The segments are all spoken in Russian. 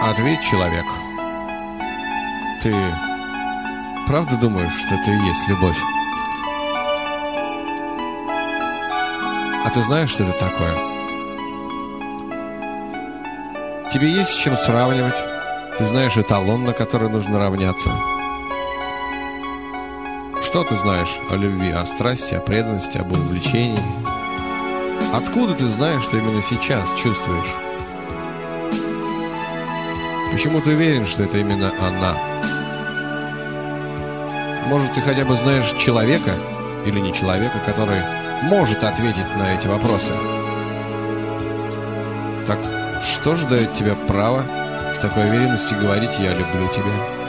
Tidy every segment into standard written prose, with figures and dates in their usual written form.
Ответь, человек. Ты правда думаешь, что это и есть любовь? А ты знаешь, что это такое? Тебе есть с чем сравнивать. Ты знаешь эталон, на который нужно равняться. Что ты знаешь о любви, о страсти, о преданности, об увлечении? Откуда ты знаешь, что именно сейчас чувствуешь? Почему ты уверен, что это именно она? Может, ты хотя бы знаешь человека или не человека, который может ответить на эти вопросы? Так что же дает тебе право с такой уверенностью говорить «я люблю тебя»?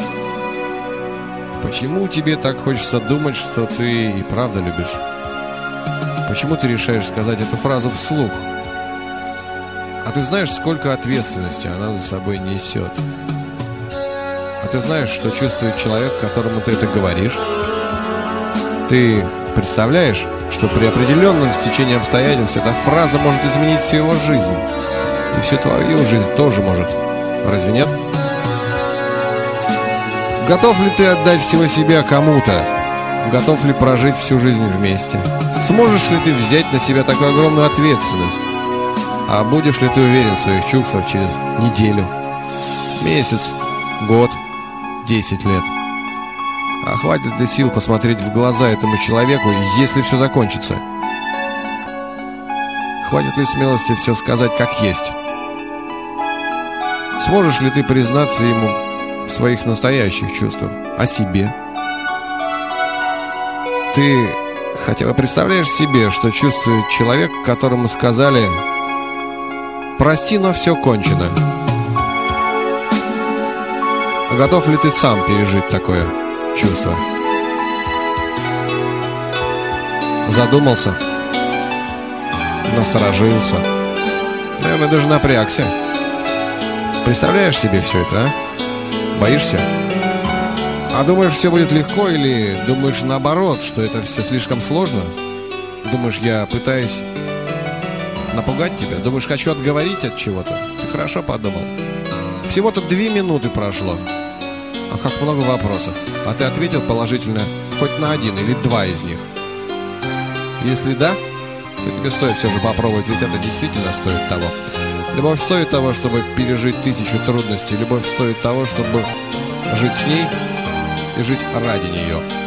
Почему тебе так хочется думать, что ты и правда любишь? Почему ты решаешь сказать эту фразу вслух? А ты знаешь, сколько ответственности она за собой несет? А ты знаешь, что чувствует человек, которому ты это говоришь? Ты представляешь, что при определенном стечении обстоятельств эта фраза может изменить всю его жизнь? И всю твою жизнь тоже может. Разве нет? Готов ли ты отдать всего себя кому-то? Готов ли прожить всю жизнь вместе? Сможешь ли ты взять на себя такую огромную ответственность? А будешь ли ты уверен в своих чувствах через неделю, месяц, год, 10 лет? А хватит ли сил посмотреть в глаза этому человеку, если все закончится? Хватит ли смелости все сказать как есть? Сможешь ли ты признаться ему в своих настоящих чувствах, о себе? Ты хотя бы представляешь себе, что чувствует человек, которому сказали «прости, но все кончено»? А готов ли ты сам пережить такое чувство? Задумался, насторожился, наверное, даже напрягся. Представляешь себе все это, а? Боишься? А думаешь, все будет легко, или думаешь наоборот, что это все слишком сложно? Думаешь, я пытаюсь напугать тебя? Думаешь, хочу отговорить от чего-то? Ты хорошо подумал. Всего-то 2 минуты прошло. А как много вопросов. А ты ответил положительно хоть на 1 или 2 из них. Если да, то тебе стоит все же попробовать, ведь это действительно стоит того. Любовь стоит того, чтобы пережить 1000 трудностей. Любовь стоит того, чтобы жить с ней и жить ради нее.